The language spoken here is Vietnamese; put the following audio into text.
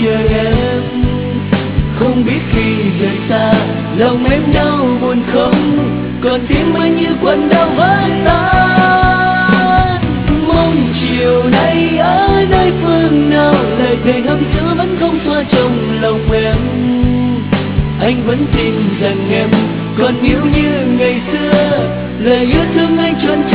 chờ em. Không biết khi rời xa lòng em đau buồn không, còn tim anh như quặn đau vỡ tan. Mong chiều nay ở nơi phương nào, lời thề năm xưa vẫn không xóa trong lòng em. Anh vẫn tin rằng em còn yêu như ngày xưa, lời yêu thương anh trọn